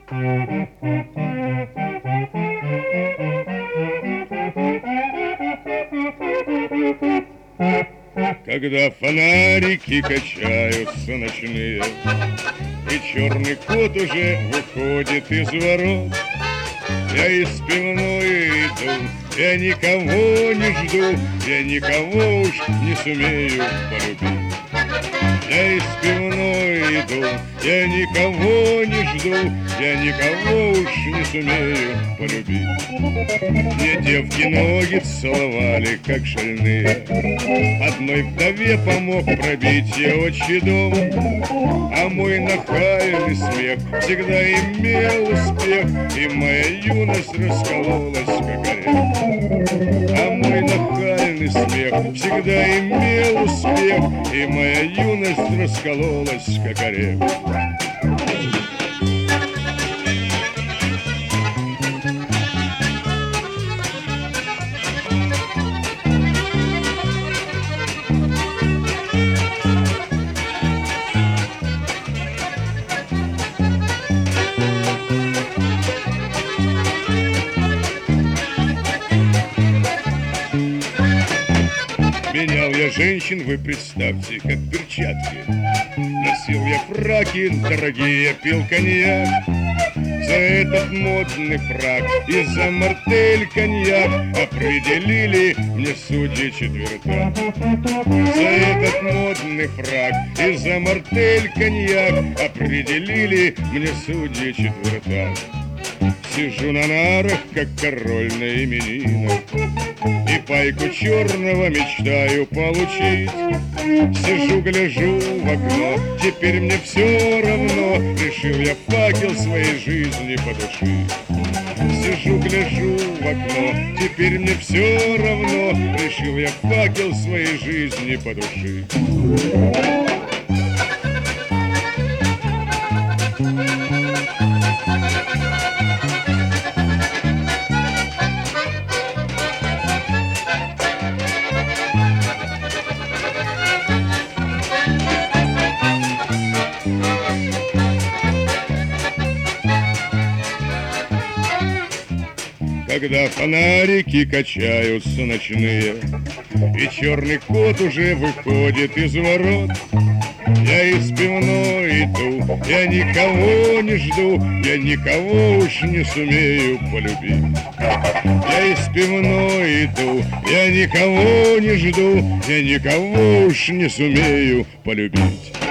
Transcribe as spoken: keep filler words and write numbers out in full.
Когда фонарики качаются ночные, и черный кот уже выходит из ворот, я из пивной иду, я никого не жду, я никого уж не сумею полюбить. Я из пивной иду, я никого не жду, я никого уж не сумею полюбить. Мне девки ноги целовали, как шальные, одной вдове помог пробить я отчий дом, а мой нахальный смех всегда имел успех, и моя юность раскололась, как орех. А мой нахальный смех всегда имел успех, и моя юность раскололась, как орех. Менял я женщин, вы представьте, как перчатки. Носил я фраки дорогие, пил коньяк. За этот модный фрак и за мартель коньяк определили мне судьи четверта. За этот модный фрак и за мартель коньяк определили мне судьи четверта. Сижу на нарах, как король на именинах, и пайку черного мечтаю получить. Сижу, гляжу в окно, теперь мне все равно, решил я факел своей жизни потушить. Сижу, гляжу в окно, теперь мне все равно, решил я факел своей жизни потушить. Когда фонарики качаются ночные, и черный кот уже выходит из ворот, я из пивной иду, я никого не жду, я никого уж не сумею полюбить. Я из пивной иду, я никого не жду, я никого уж не сумею полюбить.